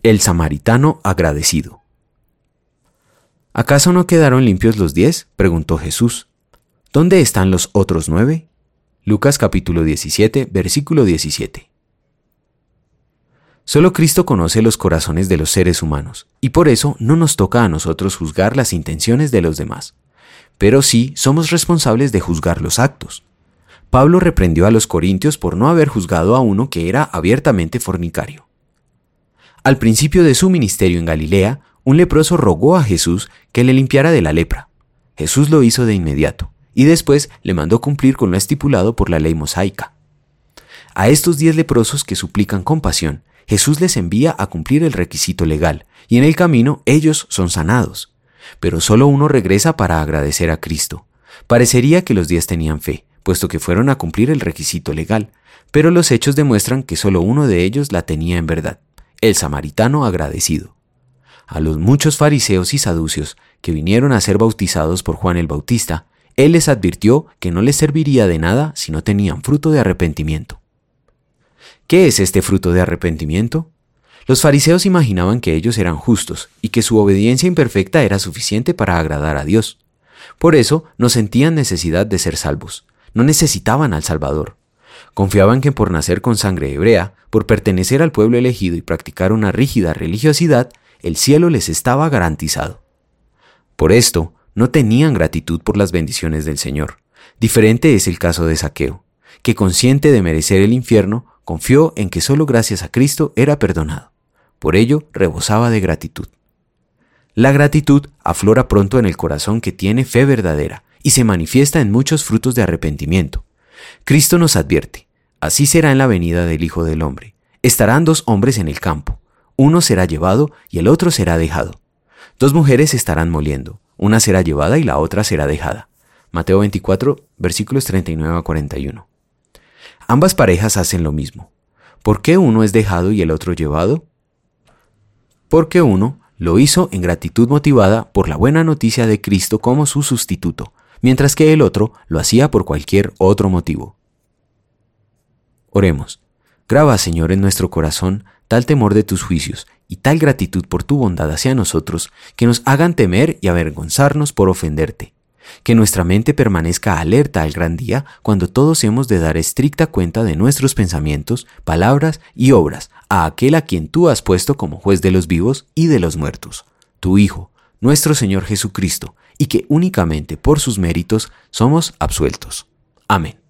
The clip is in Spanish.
El samaritano agradecido. ¿Acaso no quedaron limpios los 10? Preguntó Jesús. ¿Dónde están los otros 9? Lucas capítulo 17, versículo 17. Solo Cristo conoce los corazones de los seres humanos, y por eso no nos toca a nosotros juzgar las intenciones de los demás. Pero sí somos responsables de juzgar los actos. Pablo reprendió a los corintios por no haber juzgado a uno que era abiertamente fornicario. Al principio de su ministerio en Galilea, un leproso rogó a Jesús que le limpiara de la lepra. Jesús lo hizo de inmediato, y después le mandó cumplir con lo estipulado por la ley mosaica. A estos 10 leprosos que suplican compasión, Jesús les envía a cumplir el requisito legal, y en el camino ellos son sanados. Pero solo uno regresa para agradecer a Cristo. Parecería que los 10 tenían fe, puesto que fueron a cumplir el requisito legal, pero los hechos demuestran que solo uno de ellos la tenía en verdad, el samaritano agradecido. A los muchos fariseos y saduceos que vinieron a ser bautizados por Juan el Bautista, él les advirtió que no les serviría de nada si no tenían fruto de arrepentimiento. ¿Qué es este fruto de arrepentimiento? Los fariseos imaginaban que ellos eran justos y que su obediencia imperfecta era suficiente para agradar a Dios. Por eso no sentían necesidad de ser salvos, no necesitaban al Salvador. Confiaban que por nacer con sangre hebrea, por pertenecer al pueblo elegido y practicar una rígida religiosidad, el cielo les estaba garantizado. Por esto, no tenían gratitud por las bendiciones del Señor. Diferente es el caso de Zaqueo, que consciente de merecer el infierno, confió en que solo gracias a Cristo era perdonado. Por ello, rebosaba de gratitud. La gratitud aflora pronto en el corazón que tiene fe verdadera y se manifiesta en muchos frutos de arrepentimiento. Cristo nos advierte, así será en la venida del Hijo del Hombre. Estarán 2 hombres en el campo, uno será llevado y el otro será dejado. 2 mujeres estarán moliendo, una será llevada y la otra será dejada. Mateo 24, versículos 39 a 41. Ambas parejas hacen lo mismo. ¿Por qué uno es dejado y el otro llevado? Porque uno lo hizo en gratitud motivada por la buena noticia de Cristo como su sustituto, mientras que el otro lo hacía por cualquier otro motivo. Oremos. Graba, Señor, en nuestro corazón tal temor de tus juicios y tal gratitud por tu bondad hacia nosotros que nos hagan temer y avergonzarnos por ofenderte. Que nuestra mente permanezca alerta al gran día cuando todos hemos de dar estricta cuenta de nuestros pensamientos, palabras y obras a aquel a quien tú has puesto como juez de los vivos y de los muertos, tu Hijo, nuestro Señor Jesucristo, y que únicamente por sus méritos somos absueltos. Amén.